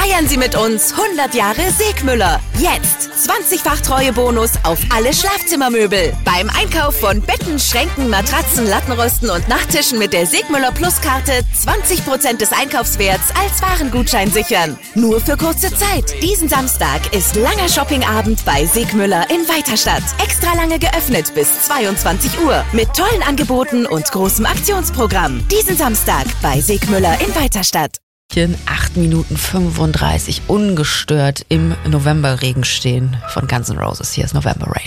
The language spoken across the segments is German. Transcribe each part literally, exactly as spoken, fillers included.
Feiern Sie mit uns hundert Jahre Segmüller. Jetzt zwanzigfach Treuebonus auf alle Schlafzimmermöbel. Beim Einkauf von Betten, Schränken, Matratzen, Lattenrosten und Nachttischen mit der Segmüller Plus-Karte zwanzig Prozent des Einkaufswerts als Warengutschein sichern. Nur für kurze Zeit. Diesen Samstag ist langer Shoppingabend bei Segmüller in Weiterstadt. Extra lange geöffnet bis zweiundzwanzig Uhr mit tollen Angeboten und großem Aktionsprogramm. Diesen Samstag bei Segmüller in Weiterstadt. acht Minuten fünfunddreißig ungestört im Novemberregen stehen von Guns N' Roses. Hier ist November Rain.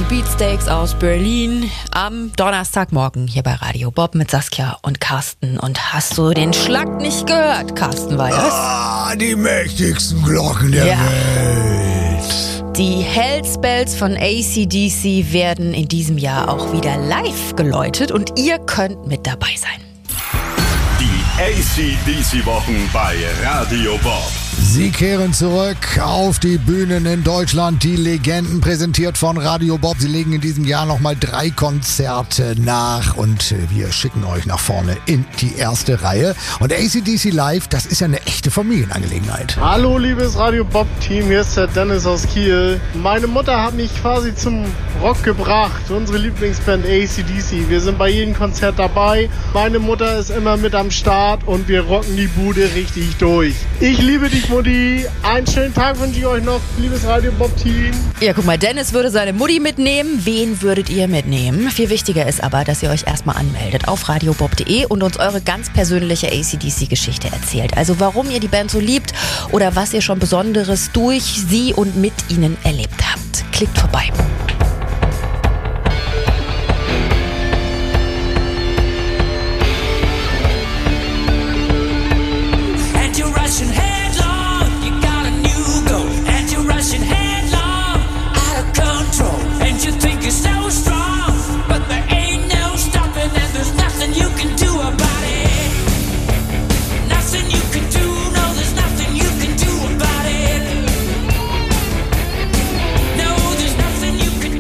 Beatsteaks aus Berlin am Donnerstagmorgen hier bei Radio Bob mit Saskia und Carsten. Und hast du den Schlag nicht gehört, Carsten Weihers? Ah, die mächtigsten Glocken der Ja. Welt. Die Hells Bells von A C D C werden in diesem Jahr auch wieder live geläutet und ihr könnt mit dabei sein. Die A C D C-Wochen bei Radio Bob. Sie kehren zurück auf die Bühnen in Deutschland. Die Legenden präsentiert von Radio Bob. Sie legen in diesem Jahr nochmal drei Konzerte nach und wir schicken euch nach vorne in die erste Reihe. Und A C D C Live, das ist ja eine echte Familienangelegenheit. Hallo liebes Radio Bob Team, hier ist der Dennis aus Kiel. Meine Mutter hat mich quasi zum Rock gebracht, unsere Lieblingsband A C D C. Wir sind bei jedem Konzert dabei. Meine Mutter ist immer mit am Start und wir rocken die Bude richtig durch. Ich liebe dich, Mutti. Einen schönen Tag wünsche ich euch noch, liebes Radio Bob Team. Ja, guck mal, Dennis würde seine Mutti mitnehmen. Wen würdet ihr mitnehmen? Viel wichtiger ist aber, dass ihr euch erstmal anmeldet auf radiobob punkt de und uns eure ganz persönliche A C D C-Geschichte erzählt. Also warum ihr die Band so liebt oder was ihr schon Besonderes durch sie und mit ihnen erlebt habt. Klickt vorbei. No, there's nothing you can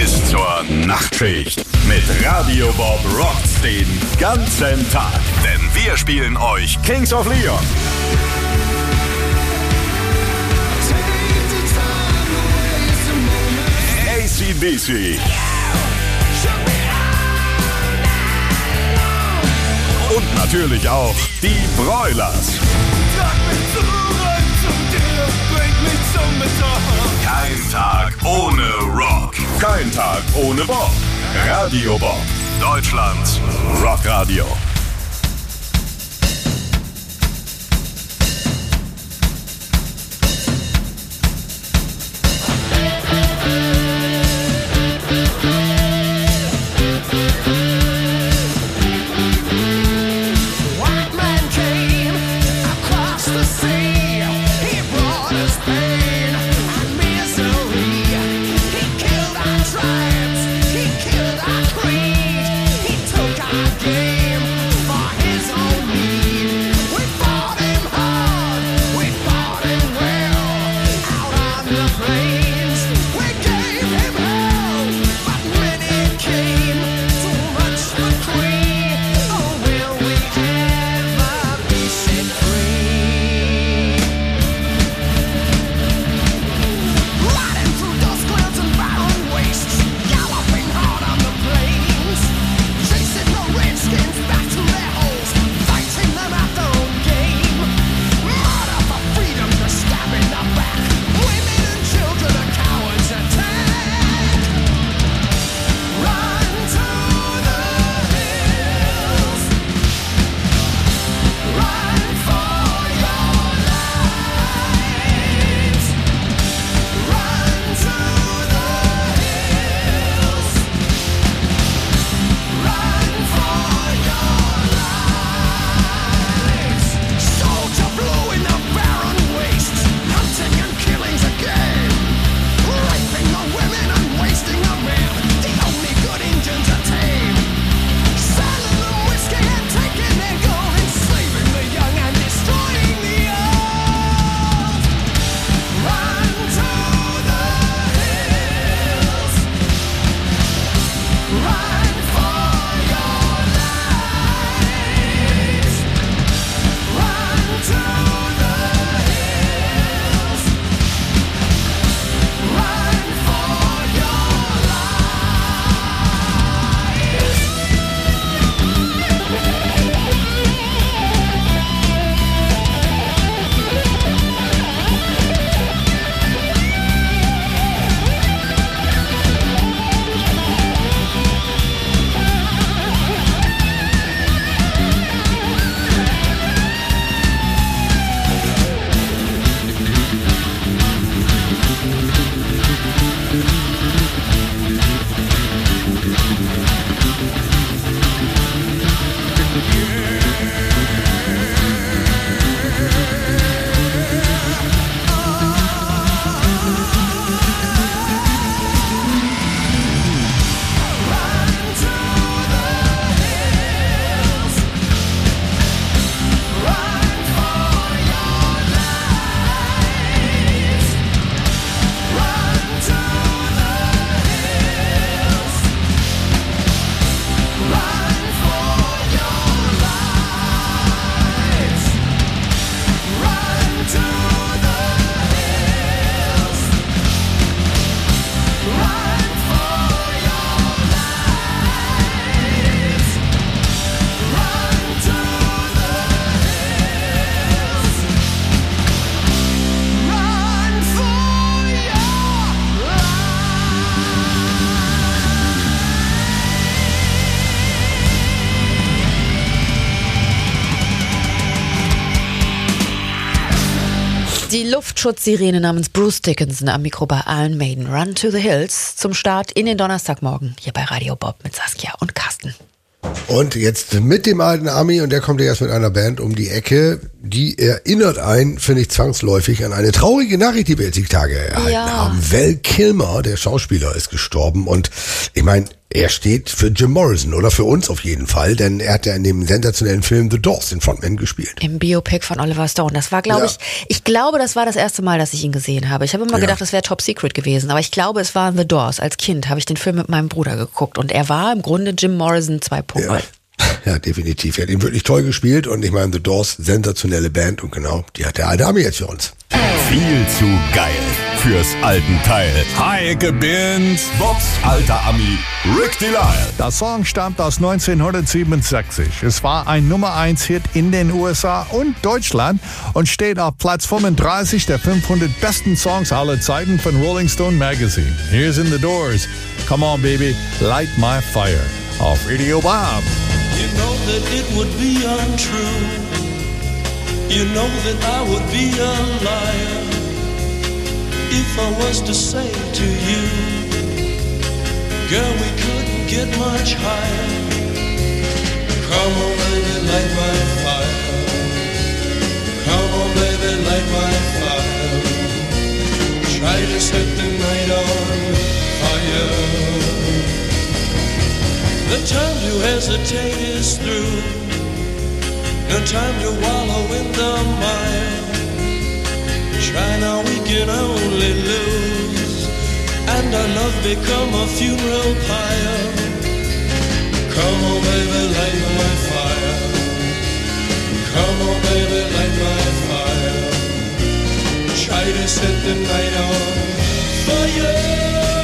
bis zur Nachtschicht. Mit Radio Bob rockt's den ganzen Tag. Denn wir spielen euch Kings of Leon, A C D C und natürlich auch die Broilers. Kein Tag ohne Rock. Kein Tag ohne Bob. Radio Bob, Deutschlands Rockradio. Die Luftschutzsirene namens Bruce Dickinson am Mikro bei Iron Maiden. Run to the Hills zum Start in den Donnerstagmorgen hier bei Radio Bob mit Saskia und Carsten. Und jetzt mit dem alten Ami, und der kommt ja erst mit einer Band um die Ecke. die erinnert einen, finde ich, zwangsläufig an eine traurige Nachricht, die wir jetzt die Tage erhalten Ja. haben. Val Kilmer, der Schauspieler, ist gestorben und ich meine, er steht für Jim Morrison oder für uns auf jeden Fall, denn er hat ja in dem sensationellen Film The Doors den Frontman gespielt. Im Biopic von Oliver Stone. Das war, glaube Ja. ich, ich glaube, das war das erste Mal, dass ich ihn gesehen habe. Ich habe immer Ja. gedacht, das wäre Top Secret gewesen, aber ich glaube, es war The Doors. Als Kind habe ich den Film mit meinem Bruder geguckt und er war im Grunde Jim Morrison zwei Punkt null. Ja. Ja, definitiv. Er hat ihn wirklich toll gespielt und ich meine, The Doors, sensationelle Band und genau, die hat der alte Ami jetzt für uns. Viel zu geil fürs alten Teil. Heike Binz, Bobs alter Ami, Rick Delisle. Der Song stammt aus neunzehnhundertsiebenundsechzig. Es war ein Nummer eins Hit in den U S A und Deutschland und steht auf Platz fünfunddreißig der fünfhundert besten Songs aller Zeiten von Rolling Stone Magazine. Here's in the Doors. Come on, baby, light my fire. Auf Radio Bob. You know that it would be untrue. You know that I would be a liar if I was to say to you, girl, we couldn't get much higher. Come on, baby, light my fire. Come on, baby, light my fire. Try to set the night on fire. The time to hesitate is through. No time to wallow in the mire. Try now, we can only lose, and our love become a funeral pyre. Come on, baby, light my fire. Come on, baby, light my fire. Try to set the night on fire.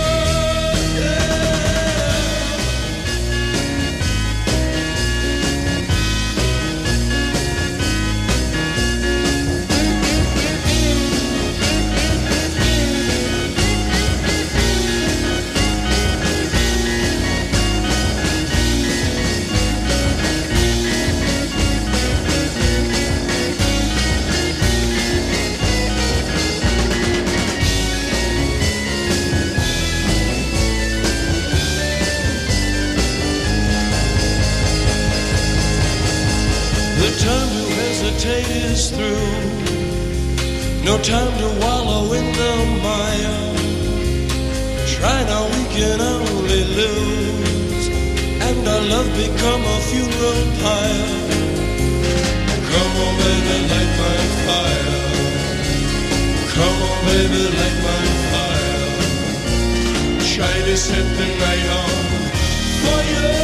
Is through. No time to wallow in the mire. Try now, we can only lose, and our love become a funeral pyre. Come on, baby, light my fire. Come on, baby, light my fire. Try to set the night on fire.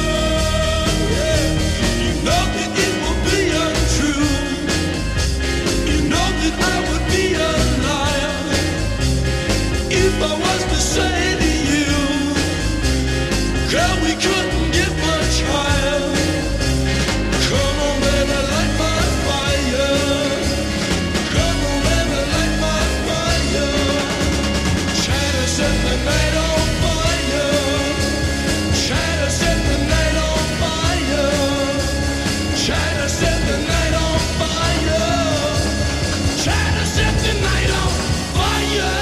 I would be a liar if I was to say to you, girl, we couldn't get much higher. Come on, baby, light my fire. Come on, baby, light my fire. Try to set the night on fire. Try to set the night on fire. Try to set the night on fire. Try to set the night on fire.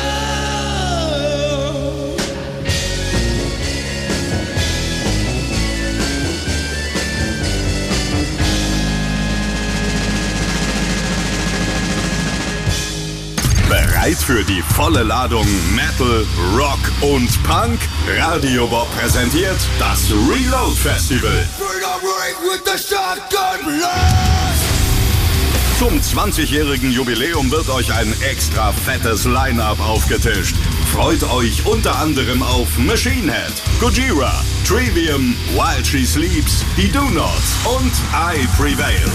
Bereit für die volle Ladung Metal, Rock und Punk? Radio Bob präsentiert das Reload Festival. Zum zwanzigjährigen Jubiläum wird euch ein extra fettes Line-Up aufgetischt. Freut euch unter anderem auf Machine Head, Gojira, Trivium, While She Sleeps, die Do Nots und I Prevail.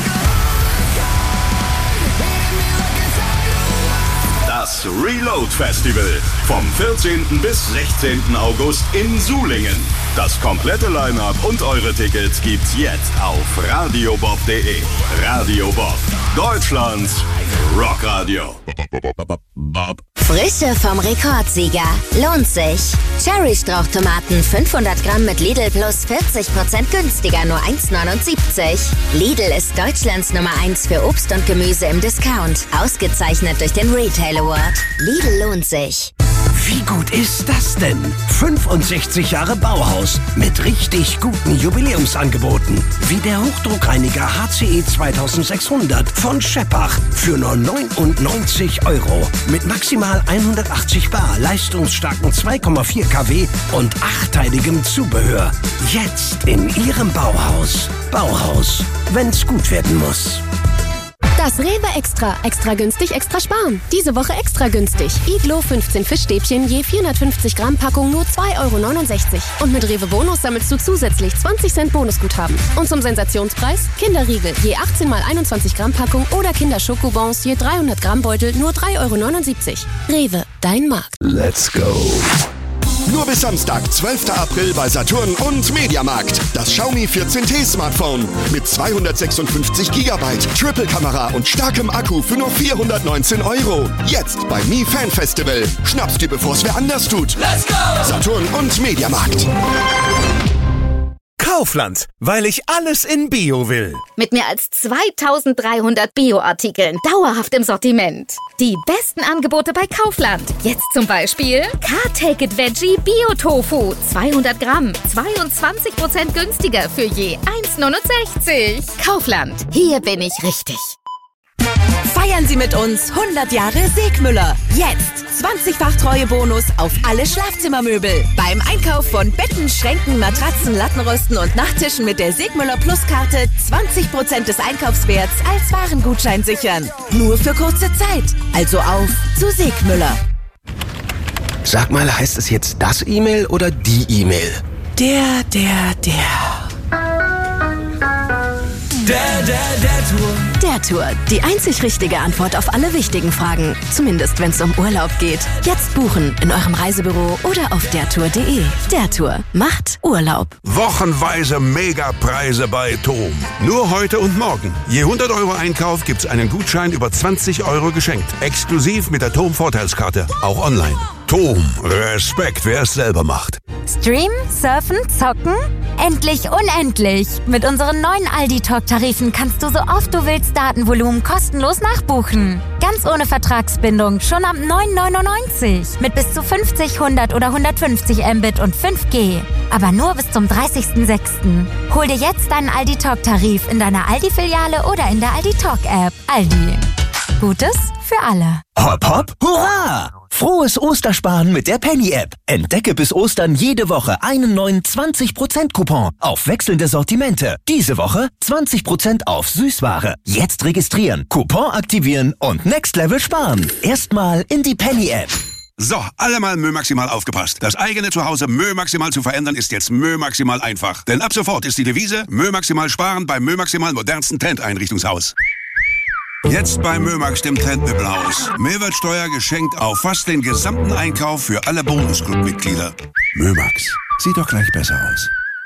Das Reload Festival vom vierzehnten bis sechzehnten August in Sulingen. Das komplette Line-Up und eure Tickets gibt's jetzt auf radiobob punkt de. Radio Bob, Deutschlands Rockradio. Frische vom Rekordsieger. Lohnt sich. Cherry-Strauchtomaten fünfhundert Gramm mit Lidl Plus vierzig Prozent günstiger, nur eins neunundsiebzig. Lidl ist Deutschlands Nummer eins für Obst und Gemüse im Discount. Ausgezeichnet durch den Retail Award. Lidl lohnt sich. Wie gut ist das denn? fünfundsechzig Jahre Bauhaus mit richtig guten Jubiläumsangeboten. Wie der Hochdruckreiniger H C E zweitausendsechshundert von Scheppach für nur neunundneunzig Euro. Mit maximal hundertachtzig Bar, leistungsstarken zwei Komma vier Kilowatt und achtteiligem Zubehör. Jetzt in Ihrem Bauhaus. Bauhaus, wenn's gut werden muss. Das Rewe Extra. Extra günstig, extra sparen. Diese Woche extra günstig. Iglo fünfzehn Fischstäbchen je vierhundertfünfzig Gramm Packung nur zwei Euro neunundsechzig. Und mit Rewe Bonus sammelst du zusätzlich zwanzig Cent Bonusguthaben. Und zum Sensationspreis Kinderriegel je achtzehn mal einundzwanzig Gramm Packung oder Kinderschokobons je dreihundert Gramm Beutel nur drei Euro neunundsiebzig. Rewe, dein Markt. Let's go. Nur bis Samstag, zwölften April bei Saturn und Mediamarkt. Das Xiaomi vierzehn T Smartphone mit zweihundertsechsundfünfzig Gigabyte, Triple-Kamera und starkem Akku für nur vierhundertneunzehn Euro. Jetzt bei Mi Fan Festival. Schnapp's dir, bevor's wer anders tut. Let's go! Saturn und Mediamarkt. Kaufland, weil ich alles in Bio will. Mit mehr als zweitausenddreihundert Bio-Artikeln dauerhaft im Sortiment. Die besten Angebote bei Kaufland. Jetzt zum Beispiel Car-Take-It Veggie Bio-Tofu. zweihundert Gramm, zweiundzwanzig Prozent günstiger für je eins neunundsechzig. Kaufland, hier bin ich richtig. Feiern Sie mit uns hundert Jahre Segmüller. Jetzt zwanzigfach Treuebonus auf alle Schlafzimmermöbel. Beim Einkauf von Betten, Schränken, Matratzen, Lattenrösten und Nachttischen mit der Segmüller Plus-Karte zwanzig Prozent des Einkaufswerts als Warengutschein sichern. Nur für kurze Zeit. Also auf zu Segmüller. Sag mal, heißt es jetzt das E-Mail oder die E-Mail? Der, der, der. Der, der, der Tour. Der Tour. Die einzig richtige Antwort auf alle wichtigen Fragen. Zumindest, wenn es um Urlaub geht. Jetzt buchen in eurem Reisebüro oder auf dertour punkt de. Der Tour macht Urlaub. Wochenweise Megapreise bei Tom. Nur heute und morgen. Je hundert Euro Einkauf gibt's einen Gutschein über zwanzig Euro geschenkt. Exklusiv mit der Tom Vorteilskarte. Auch online. Tom, Respekt, wer es selber macht. Streamen, surfen, zocken? Endlich unendlich! Mit unseren neuen Aldi-Talk-Tarifen kannst du so oft du willst Datenvolumen kostenlos nachbuchen. Ganz ohne Vertragsbindung, schon ab neun neunundneunzig. Mit bis zu fünfzig, hundert oder hundertfünfzig Mbit und fünf G. Aber nur bis zum dreißigsten sechsten Hol dir jetzt deinen Aldi-Talk-Tarif in deiner Aldi-Filiale oder in der Aldi-Talk-App. Aldi. Gutes für alle. Hopp, hopp, hurra! Frohes Ostersparen mit der Penny-App. Entdecke bis Ostern jede Woche einen neuen zwanzig Prozent Coupon auf wechselnde Sortimente. Diese Woche zwanzig Prozent auf Süßware. Jetzt registrieren, Coupon aktivieren und Next Level sparen. Erstmal in die Penny-App. So, alle mal Mö Maximal aufgepasst. Das eigene Zuhause Mö Maximal zu verändern ist jetzt Mö Maximal einfach. Denn ab sofort ist die Devise Mö Maximal sparen beim Mö Maximal modernsten Trendeinrichtungshaus. Jetzt bei Mömax, dem Trendmöbelhaus. Mehrwertsteuer geschenkt auf fast den gesamten Einkauf für alle Bonusclub-Mitglieder. Mömax, sieht doch gleich besser aus.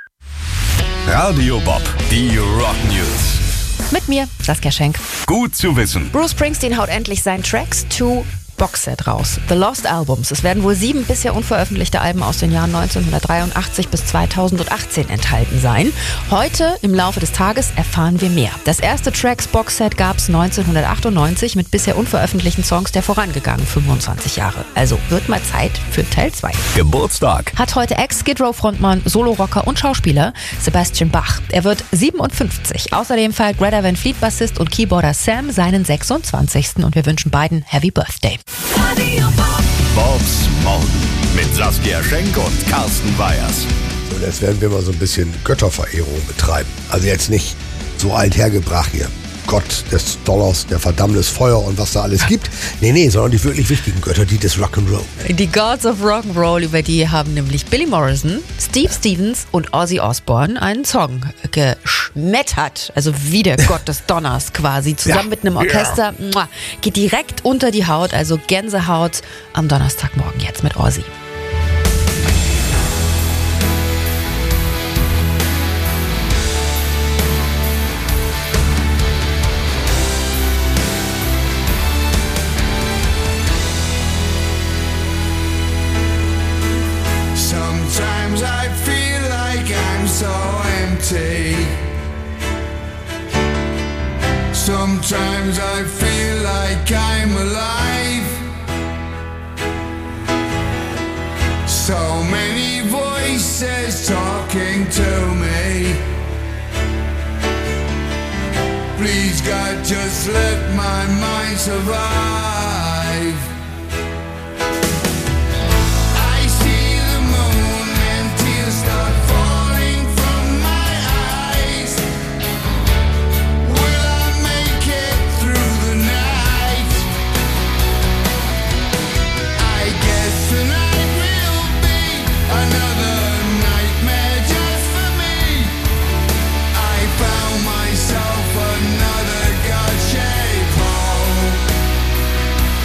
Radio Bob, die Rock News. Mit mir, Saskia Schenk. Gut zu wissen. Bruce Springsteen haut endlich sein Tracks to Boxset raus. The Lost Albums. Es werden wohl sieben bisher unveröffentlichte Alben aus den Jahren neunzehnhundertdreiundachtzig bis zweitausendachtzehn enthalten sein. Heute, im Laufe des Tages, erfahren wir mehr. Das erste Tracks Boxset gab es neunzehnhundertachtundneunzig mit bisher unveröffentlichten Songs der vorangegangenen fünfundzwanzig Jahre. Also wird mal Zeit für Teil zwei. Geburtstag Hat heute Ex-Skid Row Frontmann, Solo-Rocker und Schauspieler Sebastian Bach. Er wird siebenundfünfzig. Außerdem feiert Greta Van Fleet Bassist und Keyboarder Sam seinen sechsundzwanzigsten und wir wünschen beiden Happy Birthday. Bobs Morgen mit Saskia Schenk und Carsten Weyers. Und jetzt werden wir mal so ein bisschen Götterverehrung betreiben. Also jetzt nicht so althergebracht hier. Gott des Dollars, der Verdammnis Feuer und was da alles gibt. Nee, nee, sondern die wirklich wichtigen Götter, die des Rock'n'Roll. Die Gods of Rock'n'Roll, über die haben nämlich Billy Morrison, Steve Stevens und Ozzy Osbourne einen Song geschmettert. Also wie der Gott des Donners quasi. Zusammen ja, mit einem Orchester. Ja. Geht direkt unter die Haut, also Gänsehaut am Donnerstagmorgen jetzt mit Ozzy. Sometimes I feel like I'm so empty. Sometimes I feel like I'm alive. so many voices talking to me. Please God, just let my mind survive. I see the moon and tears start falling from my eyes. Will I make it through the night? I guess tonight will be another nightmare just for me. I found myself another God-shaped hole.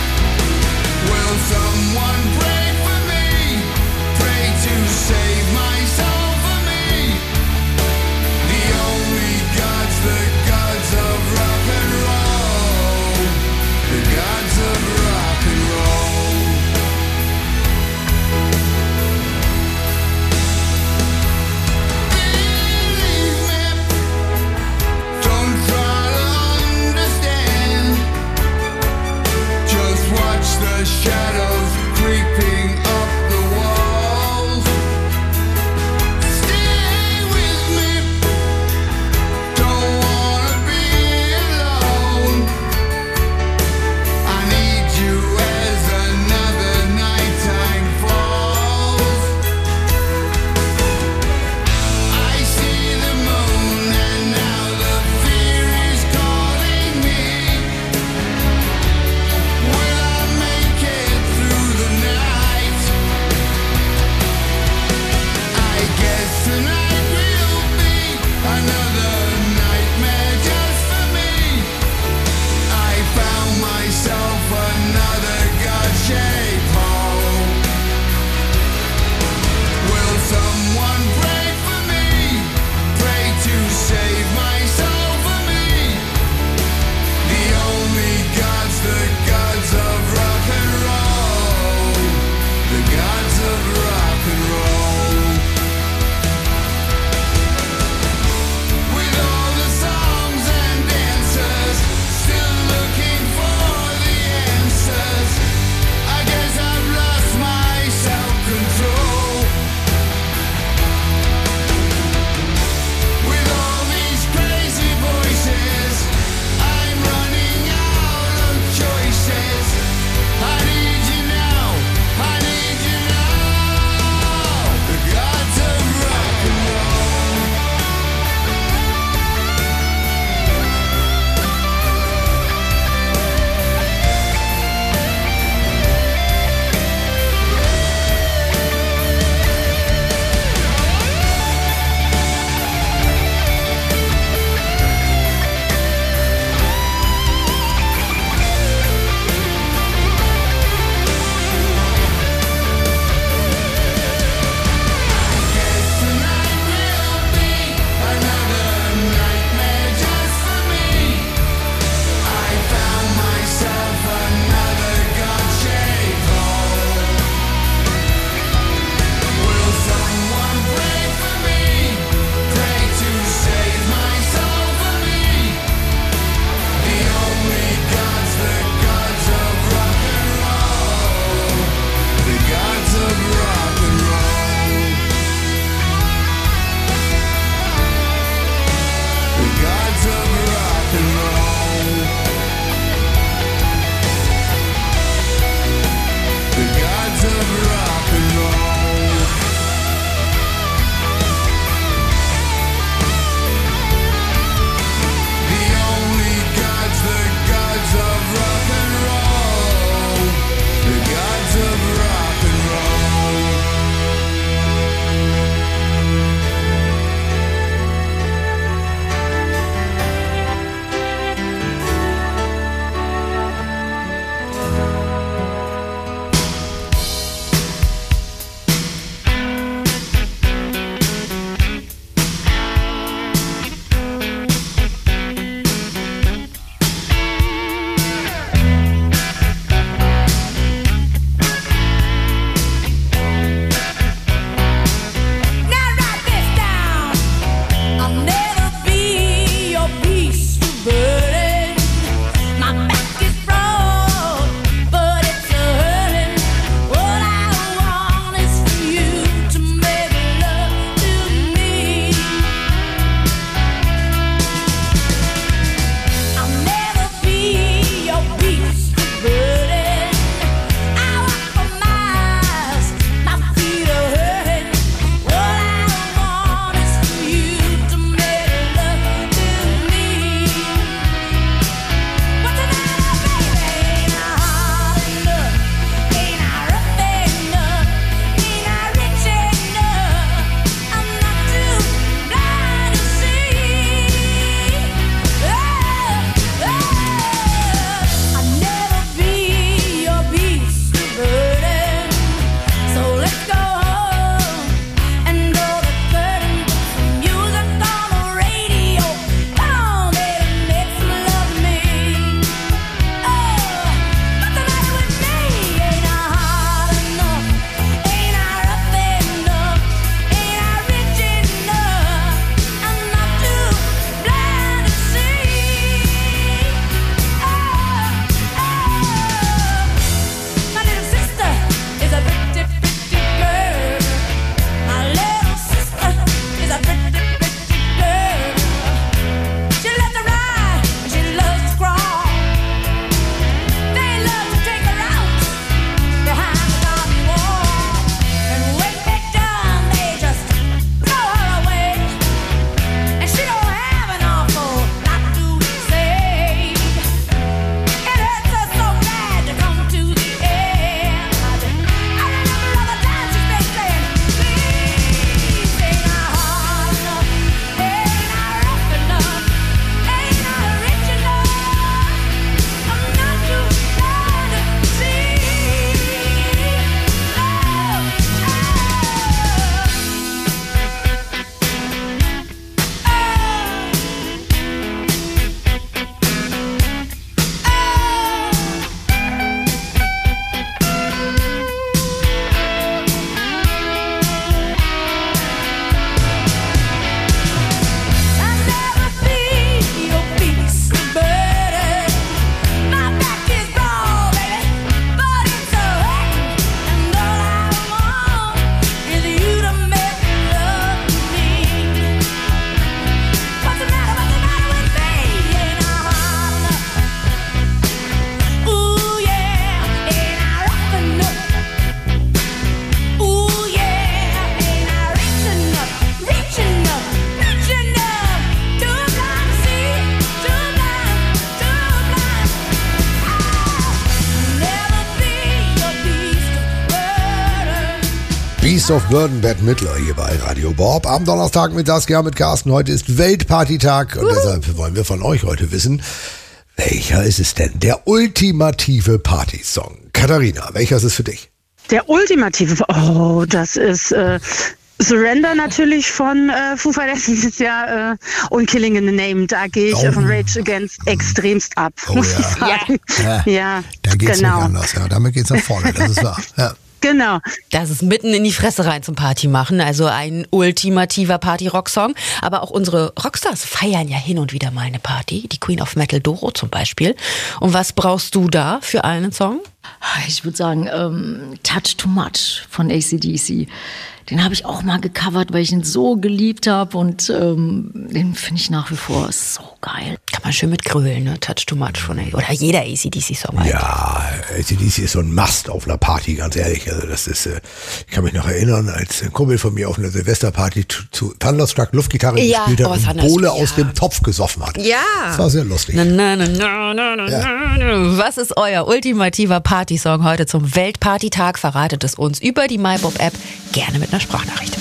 Beast of Burden, Bette Midler hier bei Radio Bob. Am Donnerstag mit Saskia, mit Carsten. Heute ist Weltpartytag und deshalb wollen wir von euch heute wissen, welcher ist es denn? Der ultimative Partysong. Katharina, welcher ist es für dich? Der ultimative, oh, das ist äh, Surrender natürlich von äh, Foo Fighters dieses Jahr äh, und Killing in the Name. Da gehe ich Oh. äh, von Rage Against extremst ab, Oh, muss ja. ich sagen. Ja. Ja, Da geht's genau. nicht anders. Ja, damit geht's nach vorne. Das ist wahr. Ja. Genau. Das ist mitten in die Fresse rein zum Party machen, also ein ultimativer Party-Rock-Song. Aber auch unsere Rockstars feiern ja hin und wieder mal eine Party. Die Queen of Metal Doro zum Beispiel. Und was brauchst du da für einen Song? Ich würde sagen, ähm, Touch Too Much von A C D C. Den habe ich auch mal gecovert, weil ich ihn so geliebt habe und ähm, den finde ich nach wie vor so geil. Kann man schön mit grölen, ne? Touch Too Much von A- oder jeder A C D C-Song. Ja, A C D C ist so ein Must auf einer Party, ganz ehrlich. Also das ist, äh, ich kann mich noch erinnern, als ein Kumpel von mir auf einer Silvesterparty zu, zu Thunderstruck Luftgitarre Ja, gespielt oh, hat und Thunderstruck, Bohle ja. aus dem Topf gesoffen hat. Ja. Das war sehr lustig. Na, na, na, na, na, na, na, na. Was ist euer ultimativer Partysong heute zum Weltpartytag? Verratet es uns über die MyBob-App, gerne mit einer Sprachnachricht.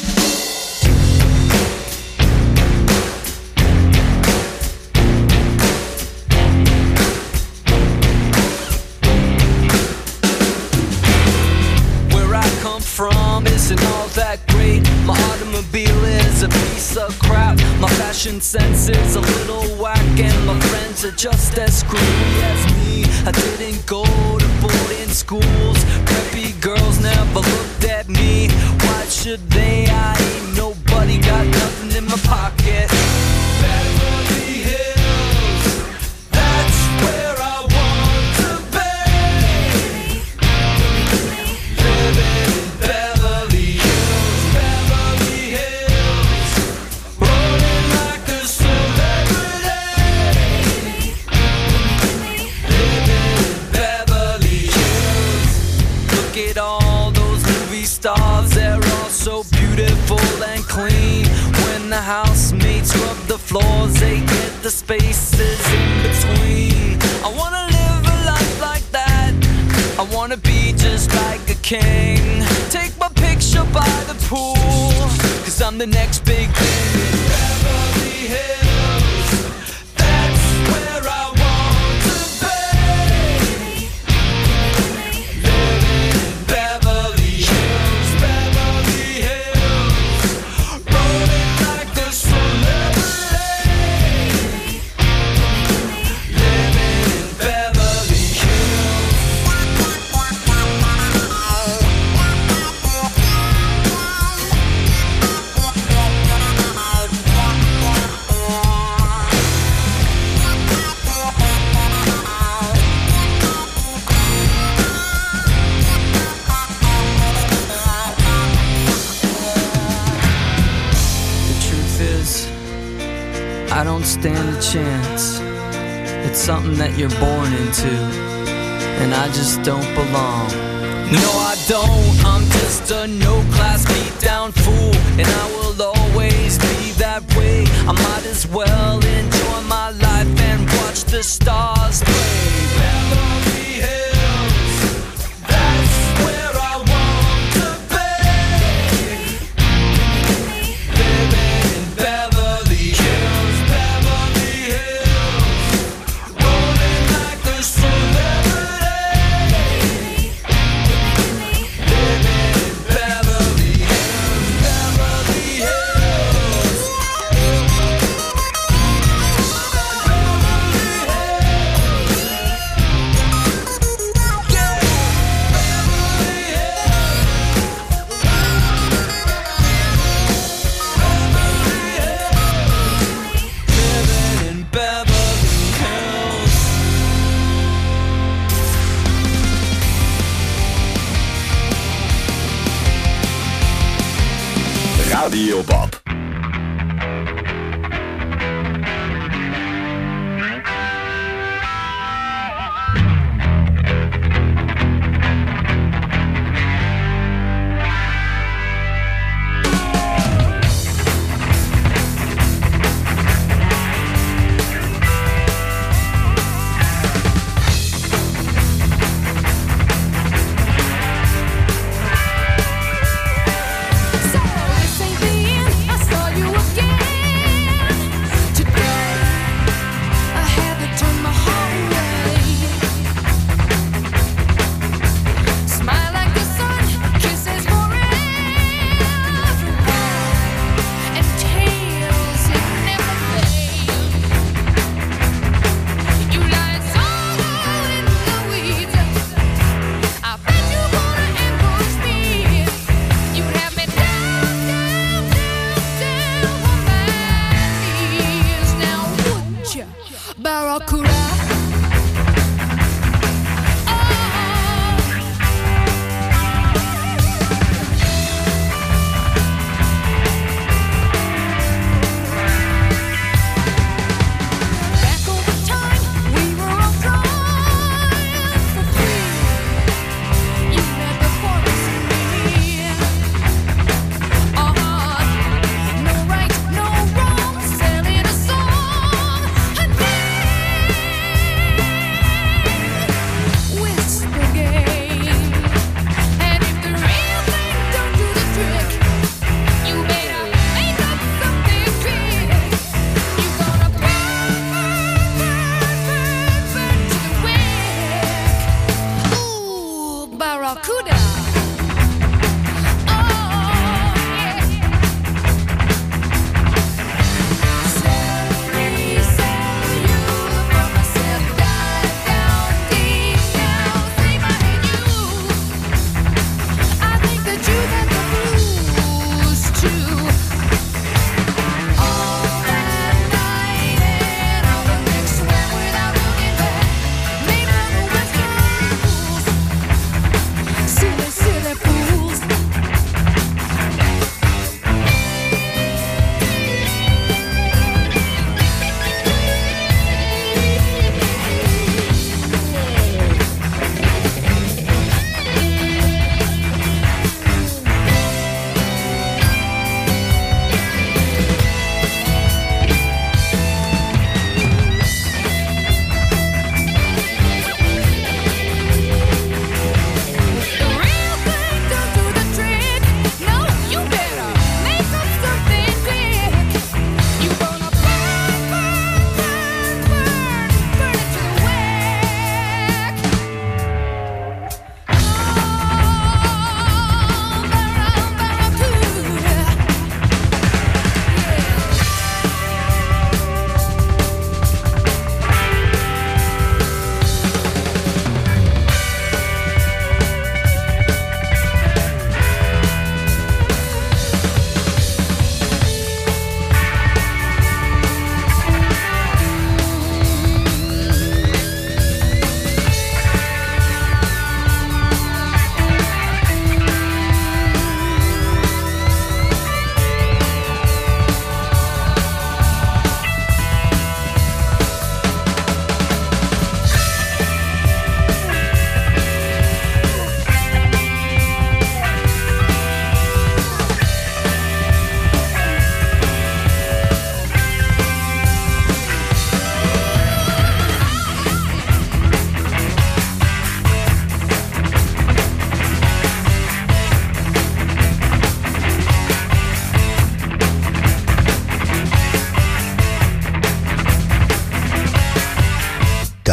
Where I come from isn't all that great. My automobile is a piece of crap. My fashion sense is a little whack, and my friends are just as screwy as me. I didn't go to boarding schools. Preppy girls never looked at me. Why should they? I ain't nobody, got nothing in my pocket. Beverly Hills, that's where I want to be. Living in Beverly Hills, Beverly Hills, rolling like a celebrity. Living in Beverly Hills. Look at all those movie stars, they're all so beautiful and clean. When the housemates rub the floors, they get the spaces in between. I wanna live a life like that. I wanna be just like a king. Take my picture by the pool, cause I'm the next big thing in Beverly Hills. That's where I want to be. Living in Beverly Hills, Beverly Hills, rolling like a celebrity. Living in Beverly Hills. The truth is, I don't stand a chance. It's something that you're born into, and I just don't belong. No, I don't. I'm just a no-class beat-down fool, and I will always be that way. I might as well enjoy my life and watch the stars play. Beverly Hills, that's where I want to be. Living in Beverly Hills, Beverly Hills, rolling like a celebrity. Living in Beverly Hills, Beverly Hills. Living in Beverly Hills. Radio Bob.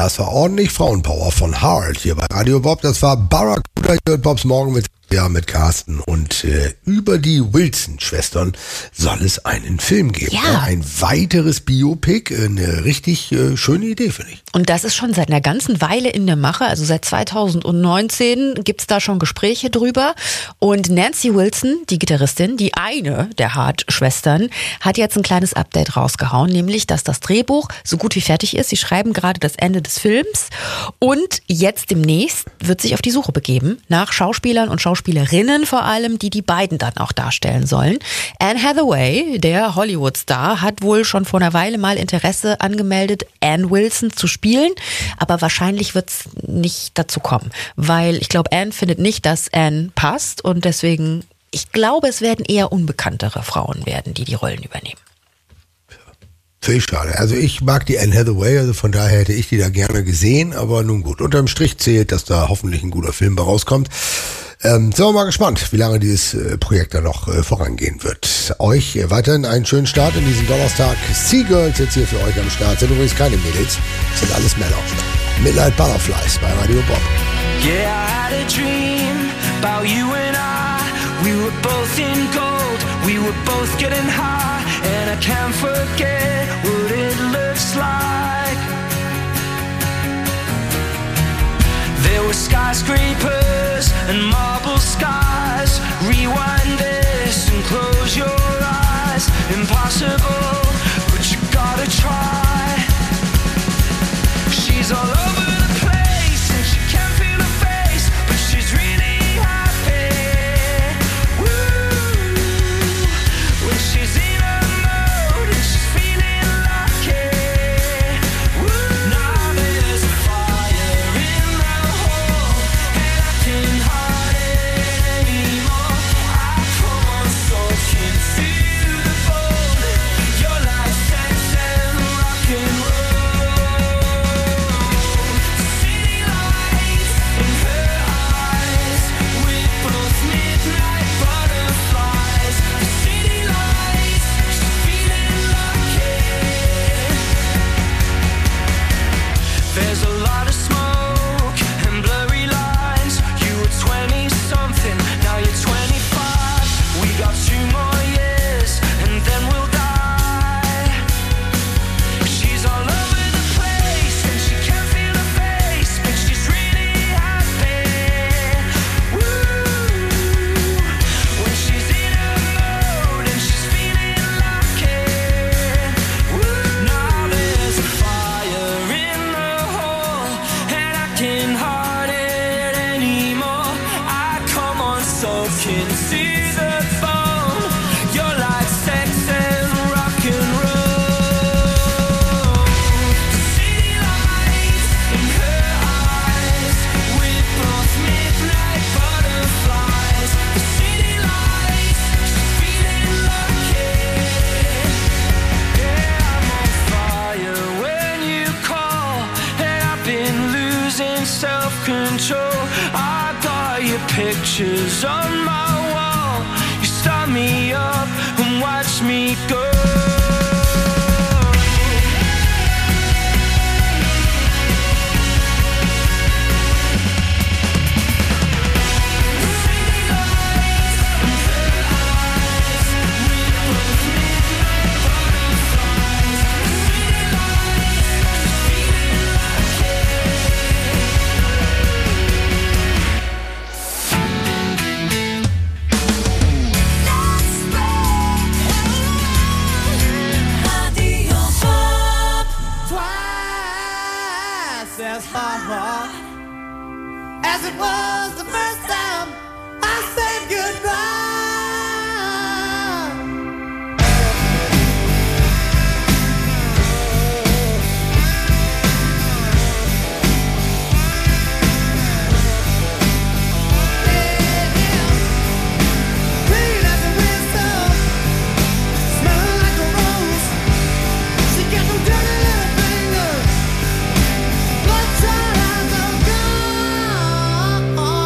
Ja, es war ordentlich Frauenpower von Hard hier bei Radio Bob. Das war Barracuda hier Bobs Morgen mit, ja, mit Carsten. Und äh, über die Wilson-Schwestern soll es einen Film geben. Ja. Ja, ein weiteres Biopic. Eine richtig äh, schöne Idee, finde ich. Und das ist schon seit einer ganzen Weile in der Mache. Also seit zweitausendneunzehn gibt's da schon Gespräche drüber. Und Nancy Wilson, die Gitarristin, die eine der Hart-Schwestern, hat jetzt ein kleines Update rausgehauen. Nämlich, dass das Drehbuch so gut wie fertig ist. Sie schreiben gerade das Ende des Films. Und jetzt demnächst wird sich auf die Suche begeben nach Schauspielern und Schauspielerinnen vor allem, die die beiden dann auch darstellen sollen. Anne Hathaway, der Hollywood-Star, hat wohl schon vor einer Weile mal Interesse angemeldet, Anne Wilson zu spielen. Aber wahrscheinlich wird es nicht dazu kommen. Weil ich glaube, Anne findet nicht, dass Anne passt. Und deswegen, ich glaube, es werden eher unbekanntere Frauen werden, die die Rollen übernehmen. Viel schade. Also ich mag die Anne Hathaway, also von daher hätte ich die da gerne gesehen, aber nun gut. Unterm Strich zählt, dass da hoffentlich ein guter Film bei rauskommt. Ähm, sind wir mal gespannt, wie lange dieses äh, Projekt da noch äh, vorangehen wird. Euch äh, weiterhin einen schönen Start in diesem Donnerstag. Seagirls jetzt hier für euch am Start. Sind übrigens keine Mädels, sind alles Männer. Midnight Butterflies bei Radio Bob. Yeah, I had a dream about you and I. We were both in gold, we were both getting high. And I can't forget what it looks like. There were skyscrapers and marble skies. Rewind this and close your eyes. Impossible, but you gotta try. She's all over the place and she can't feel her face, but she's really happy. Woo! When she's in her mode and she's feeling lucky. Woo! Now there's a fire in the hole and I can't hide it anymore. I come on soaking through the bone. You're like sex and rock and roll. City lights in her eyes, we're both midnight butterflies. The city lights, she's feeling lucky. There's a lot of smoke and blurry lines. You were twenty something, now you're twenty-five. We got two more years and then we'll die. She's all over the place and she can't feel her face, but she's really happy. Woo! When she's in her mode and she's feeling lucky. Woo! Now there's a fire in the hole and I can't hide it anymore. I come on soaking to the bone. You're like sex and rock and roll. City lights in her eyes, we're both midnight butterflies. The city lights, she's feeling lucky. Yeah, I'm on fire when you call, and I've been losing self-control. I got your pictures on my wall. You start me up and watch me go. Twice as far as it was the first time I said goodbye. Clean as a whistle, smelling like a rose. She got them dirty little fingers, bloodshot eyes of gone.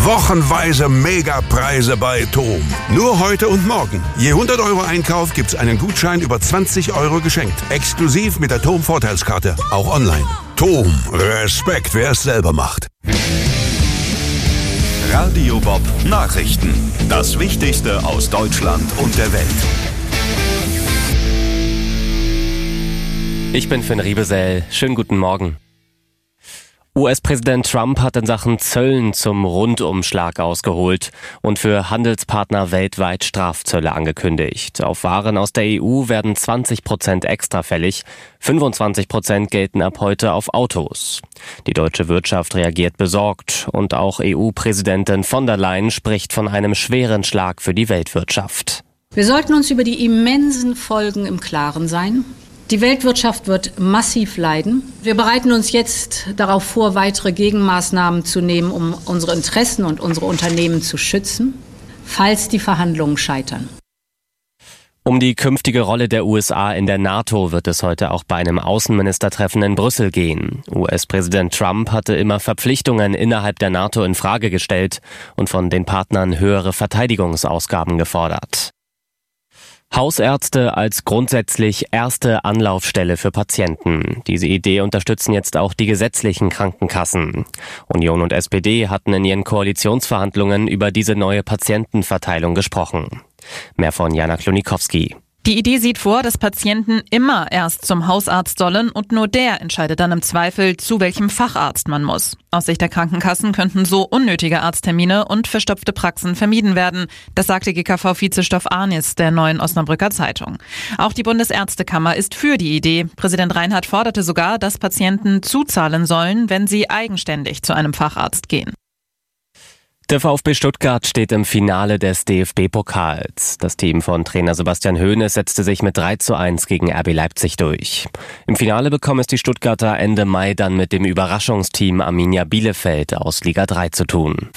Wochenweise Megapreise bei TOM. Nur heute und morgen. Je hundert Euro Einkauf gibt's einen Gutschein über zwanzig Euro geschenkt. Exklusiv mit der TOM Vorteilskarte. Auch online. TOM. Respekt, wer es selber macht. Radio Bob Nachrichten. Das Wichtigste aus Deutschland und der Welt. Ich bin Finn Riebesell. Schönen guten Morgen. U S-Präsident Trump hat in Sachen Zöllen zum Rundumschlag ausgeholt und für Handelspartner weltweit Strafzölle angekündigt. Auf Waren aus der E U werden zwanzig Prozent extra fällig, fünfundzwanzig Prozent gelten ab heute auf Autos. Die deutsche Wirtschaft reagiert besorgt und auch E U-Präsidentin von der Leyen spricht von einem schweren Schlag für die Weltwirtschaft. Wir sollten uns über die immensen Folgen im Klaren sein. Die Weltwirtschaft wird massiv leiden. Wir bereiten uns jetzt darauf vor, weitere Gegenmaßnahmen zu nehmen, um unsere Interessen und unsere Unternehmen zu schützen, falls die Verhandlungen scheitern. Um die künftige Rolle der U S A in der NATO wird es heute auch bei einem Außenministertreffen in Brüssel gehen. U S-Präsident Trump hatte immer Verpflichtungen innerhalb der NATO in Frage gestellt und von den Partnern höhere Verteidigungsausgaben gefordert. Hausärzte als grundsätzlich erste Anlaufstelle für Patienten. Diese Idee unterstützen jetzt auch die gesetzlichen Krankenkassen. Union und S P D hatten in ihren Koalitionsverhandlungen über diese neue Patientenverteilung gesprochen. Mehr von Jana Klonikowski. Die Idee sieht vor, dass Patienten immer erst zum Hausarzt sollen und nur der entscheidet dann im Zweifel, zu welchem Facharzt man muss. Aus Sicht der Krankenkassen könnten so unnötige Arzttermine und verstopfte Praxen vermieden werden. Das sagte G K V-Vizestoff Arnis der Neuen Osnabrücker Zeitung. Auch die Bundesärztekammer ist für die Idee. Präsident Reinhardt forderte sogar, dass Patienten zuzahlen sollen, wenn sie eigenständig zu einem Facharzt gehen. Der VfB Stuttgart steht im Finale des D F B-Pokals. Das Team von Trainer Sebastian Hoeneß setzte sich mit drei zu eins gegen R B Leipzig durch. Im Finale bekommen es die Stuttgarter Ende Mai dann mit dem Überraschungsteam Arminia Bielefeld aus Liga drei zu tun.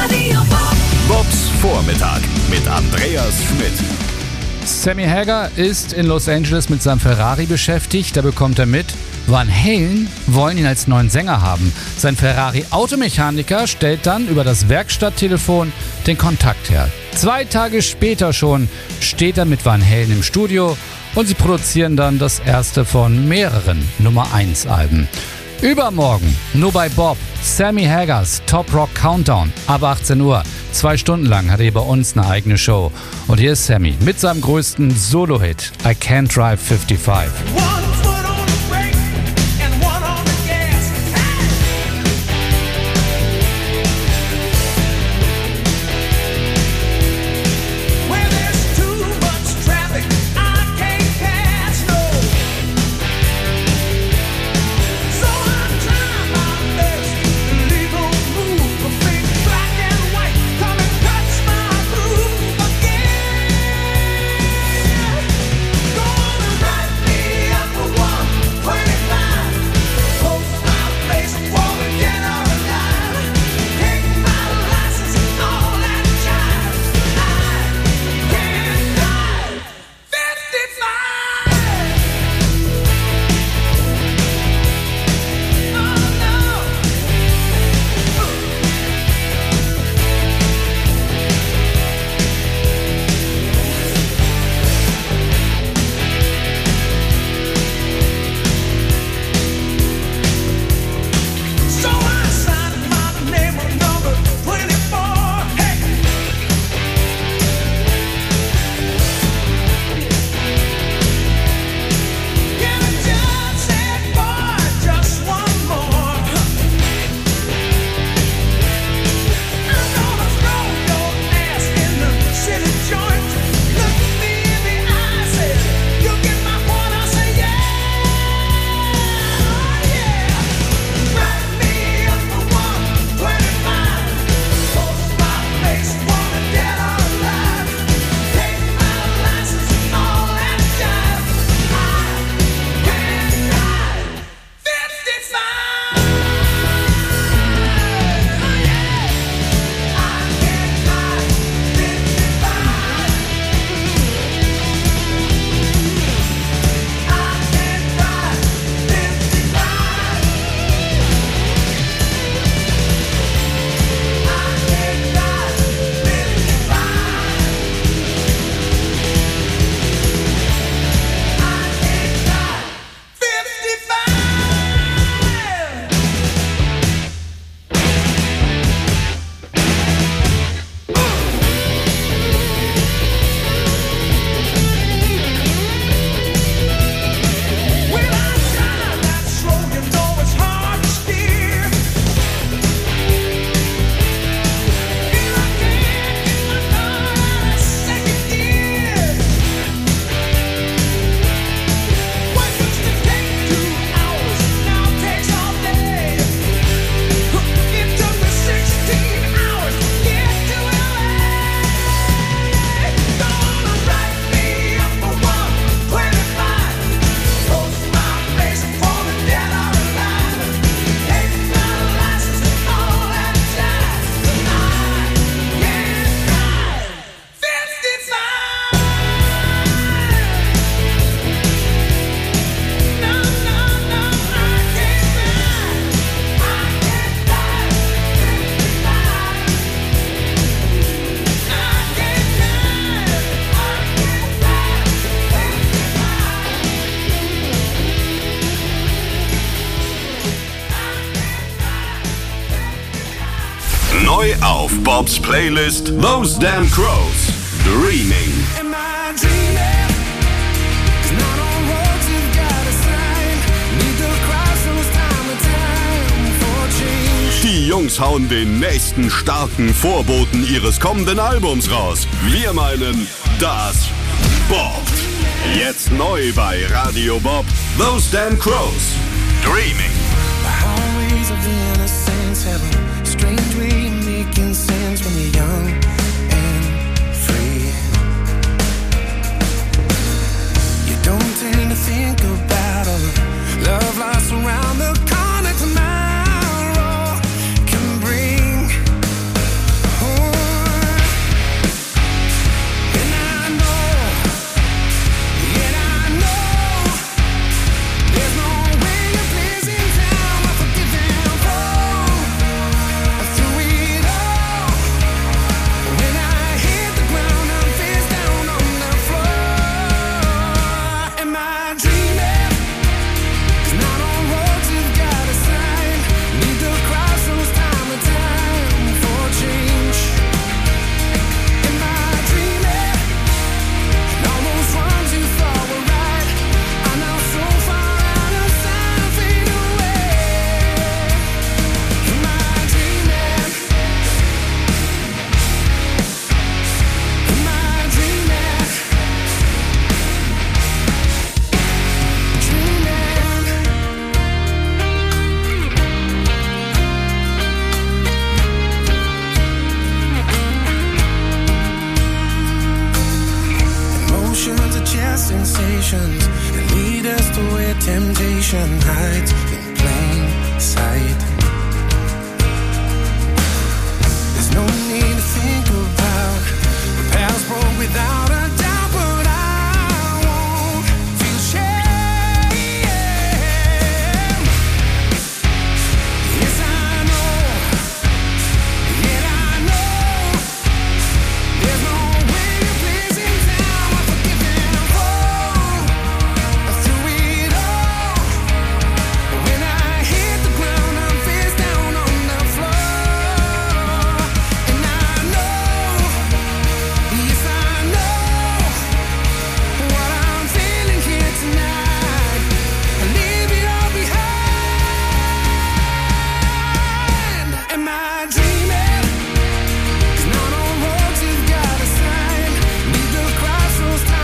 Bobs Vormittag mit Andreas Schmidt. Sammy Hagar ist in Los Angeles mit seinem Ferrari beschäftigt. Da bekommt er mit, Van Halen wollen ihn als neuen Sänger haben. Sein Ferrari-Automechaniker stellt dann über das Werkstatttelefon den Kontakt her. Zwei Tage später schon steht er mit Van Halen im Studio und sie produzieren dann das erste von mehreren Nummer eins Alben. Übermorgen, nur bei Bob, Sammy Hagars Top Rock Countdown ab achtzehn Uhr. Zwei Stunden lang hat er bei uns eine eigene Show. Und hier ist Sammy mit seinem größten Solo-Hit I Can't Drive fünfundfünfzig. Neu auf Bobs Playlist Those Damn Crows. Dreaming. Die Jungs hauen den nächsten starken Vorboten ihres kommenden Albums raus. Wir meinen das Bob. Jetzt neu bei Radio Bob. Those Damn Crows. Dreaming. Don't tend to think about all the love lost around the corner tomorrow can bring. Oh, and I know, and I know, there's no way a place in town I forgive them for through it all. When I hit the ground, I'm face down on the floor. Am I dreaming? 'Cause not all roads have got a sign. Need to cross those time to time for change. Am I dreaming? And all those wrongs you thought were right are now so far out of sight, fade away. Am I dreaming? Am I dreaming? Emotions are just sensations that lead us to where temptation hides in plain sight. There's no need to think about the past broke without